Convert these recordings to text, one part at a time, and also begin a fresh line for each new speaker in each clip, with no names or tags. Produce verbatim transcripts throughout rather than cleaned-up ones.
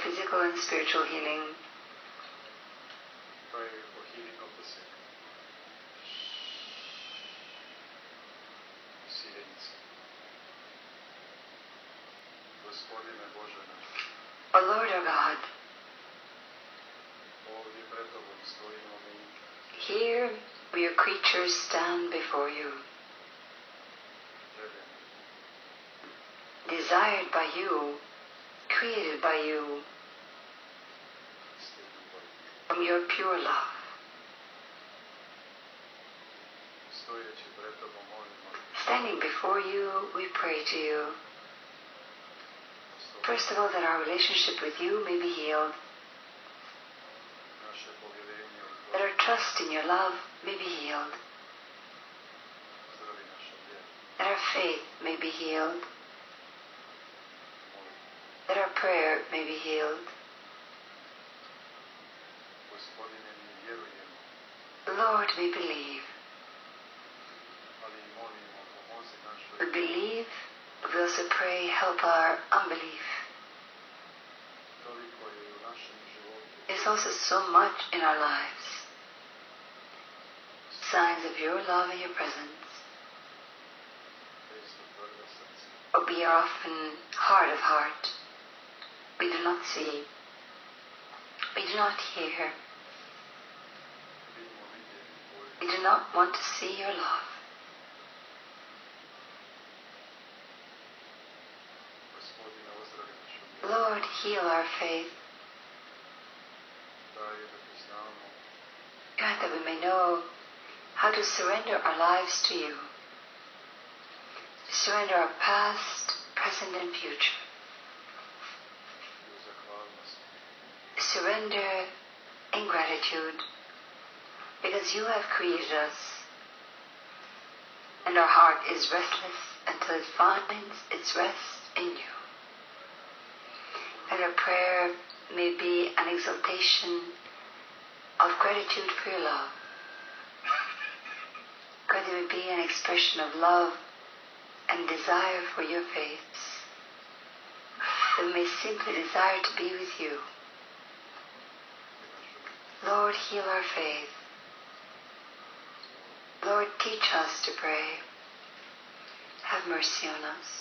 physical and spiritual healing.
Pray for healing of the sick. Силенцы. Господине Боже наш.
O Lord our God,
Ovdje pred Tobom stojimo mi.
here we your creatures stand before you,
Željeni.
desired by you, created by you,
Ste ljubav.
from your pure love.
Stojeći pred Tobom molimo.
Standing before you, we pray to you. First of all, that our relationship with you may be healed,
Naše povjerenje u
that
Tvoje.
our trust in your love may be healed,
Zdravi naša vjera.
that our faith may be healed,
Molim.
that our prayer may be healed.
Gospodine, mi vjerujemo,
Lord, we believe.
ali i molimo, pomozi našoj
We believe, but we also pray, help our unbelief.
Toliko je i u našem životu
There's also so much in our lives, signs of your love and your presence,
često tvrda srca.
but we are often hard of heart. We do not see, we do not hear,
Vidimo vidjeti Tvoju.
we do not want to see your love.
Gospodine, ozdravi našu vjeru.
Lord, heal our faith.
Daj da Ti znamo
Grant that we may know how to surrender our lives to you, to surrender our past, present, and future,
i u zahvalnosti.
surrender in gratitude, because you have created us, and our heart is restless until it finds its rest in you. And our prayer may be an exaltation of gratitude for your love. God, it may be an expression of love and desire for your face. That we may simply desire to be with you. Lord, heal our faith. Lord, teach us to pray. Have mercy on us.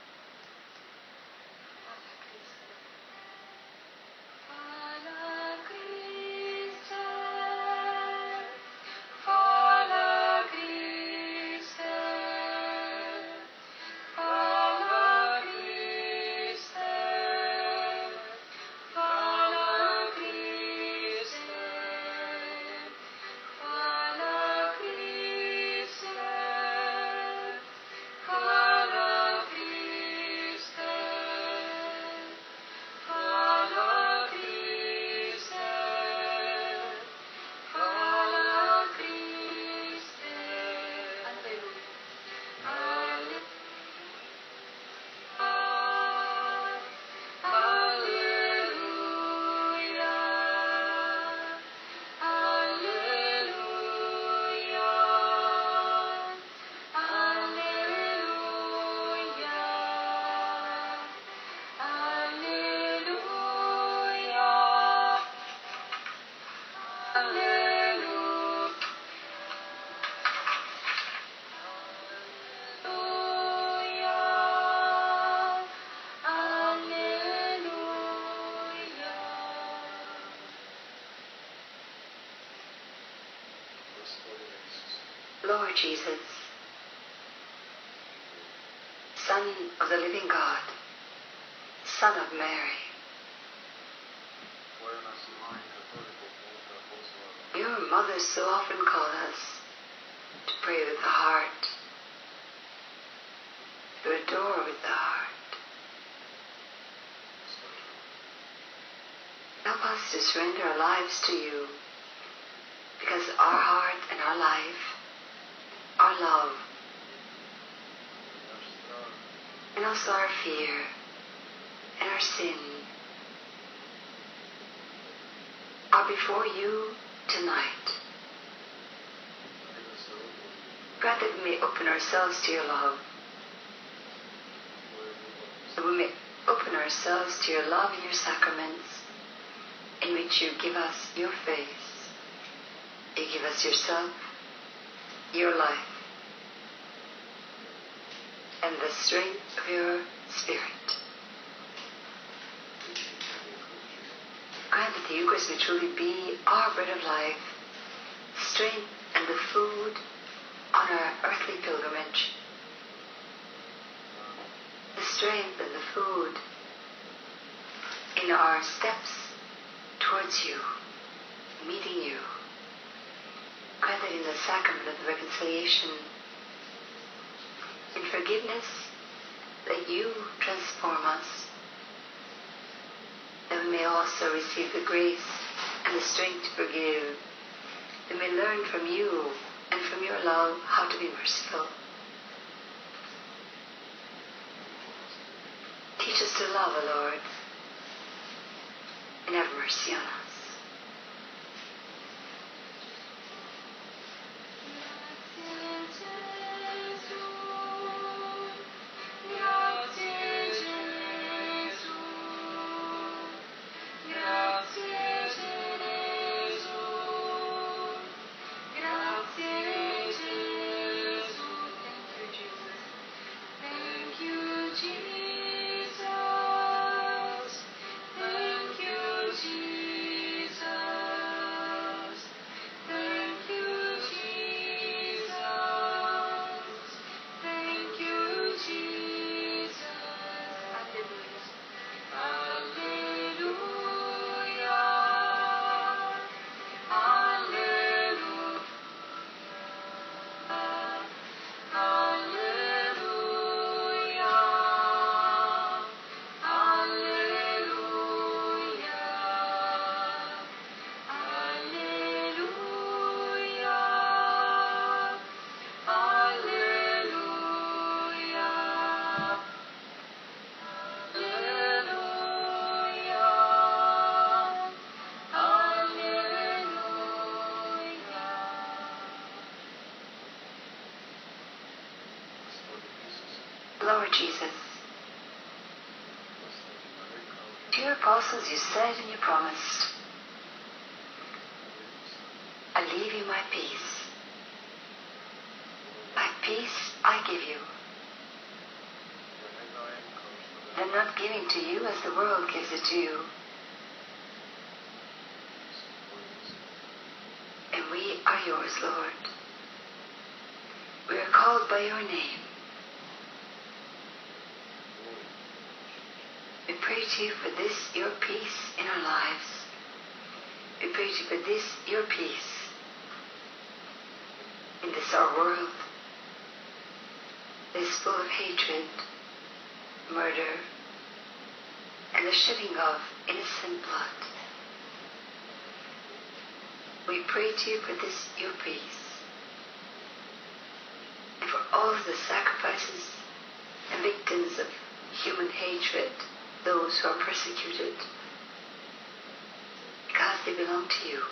Gospodine Isuse,
Lord Jesus, Son of the living God, Son of Mary,
Tvoja nas i majka toliko puta pozvala
your mother so often called us to pray with the heart, to adore with the heart.
srđbu.
Help us to surrender our lives to you, because our heart and our life, our love,
Naš strah
and also our fear and our sin are before you tonight.
i da se otvori
Grant that we may open ourselves to your love,
Tvoje ljubav
that we may open ourselves to your love and your sacraments, in which you give us your face, you give us yourself, your life, and the strength of your Spirit. Grant that the Eucharist may truly be our bread of life, strength and the food on our earthly pilgrimage, the strength and the food in our steps towards you, meeting you. Grant that in the sacrament of the reconciliation, in forgiveness, that you transform us, that we may also receive the grace and the strength to forgive, that we may learn from you and from your love how to be merciful. Teach us to love, O Lord, and have mercy on us. Lord Jesus, to your apostles you said and you promised, I leave you my peace. My peace I give you. I'm not giving to you as the world gives it to you. And we are yours, Lord. We are called by your name. We pray to you for this, your peace in our lives. We pray to you for this, your peace in this our world that is full of hatred, murder, and the shedding of innocent blood. We pray to you for this, your peace, and for all of the sacrifices and victims of human hatred, those who are persecuted, because they belong to you.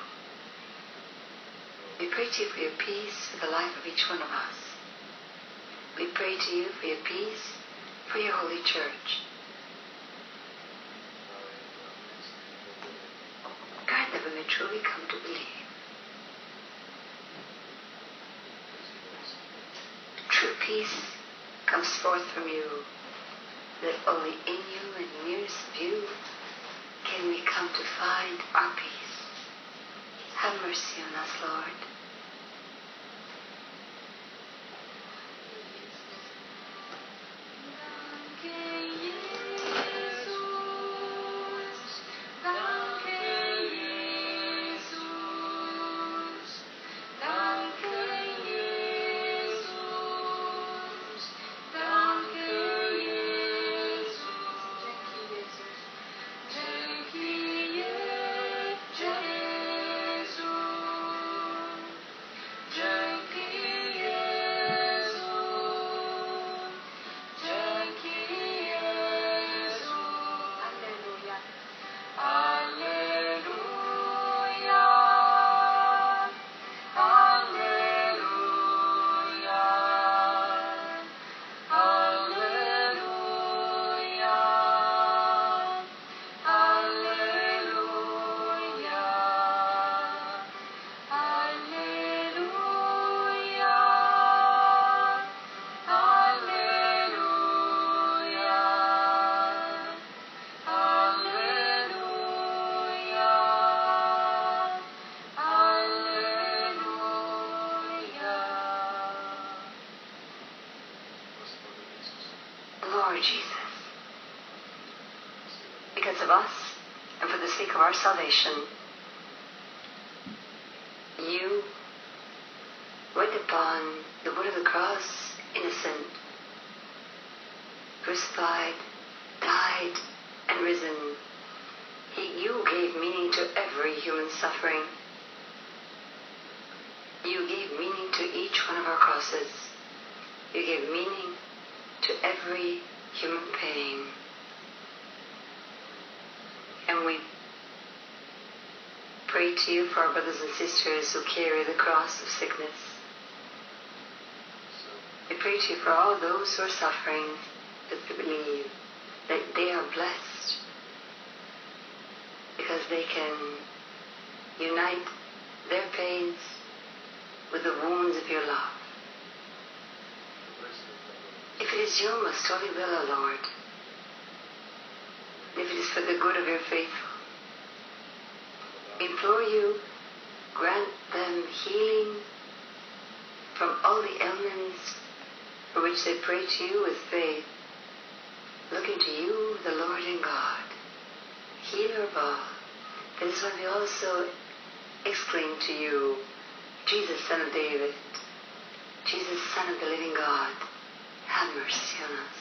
We pray to you for your peace for the life of each one of us. We pray to you for your peace for your holy church. Grant that we may truly come to believe. True peace comes forth from you, that only in you and nearest of you can we come to find our peace. Have mercy on us, Lord. our salvation, you went upon the wood of the cross, innocent, crucified, died, and risen. He, you gave meaning to every human suffering. You gave meaning to each one of our crosses. You gave meaning to every human pain. And we pray to you for our brothers and sisters who carry the cross of sickness. We pray to you for all those who are suffering, that they believe that they are blessed because they can unite their pains with the wounds of your love. If it is your most holy will, O Lord, if it is for the good of your faithful, implore you, grant them healing from all the ailments for which they pray to you with faith, looking to you, the Lord and God, healer of all. That is why we also exclaim to you, Jesus, Son of David, Jesus, Son of the living God, have mercy on us.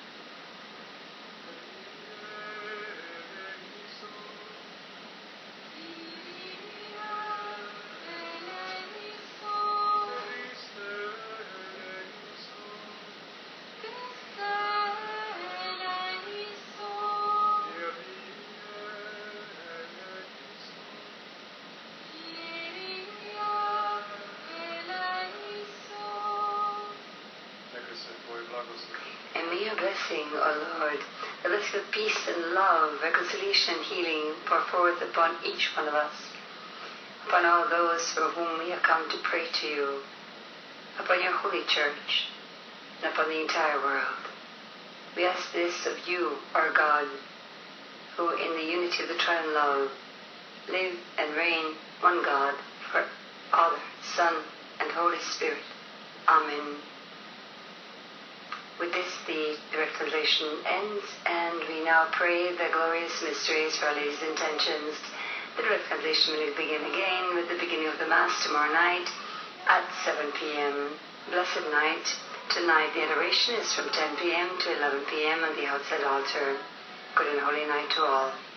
And may your blessing, O Lord, the blessing of peace and love, reconciliation and healing pour forth upon each one of us, upon all those for whom we have come to pray to you, upon your holy church, and upon the entire world. We ask this of you, our God, who in the unity of the triune love live and reign one God, for Father, Son, and Holy Spirit. Amen. With this, the direct translation ends, and we now pray the glorious mysteries for Our Lady's intentions. The direct translation will begin again with the beginning of the Mass tomorrow night at seven p.m. Blessed night. Tonight the adoration is from ten p.m. to eleven p.m. on the outside altar. Good and holy night to all.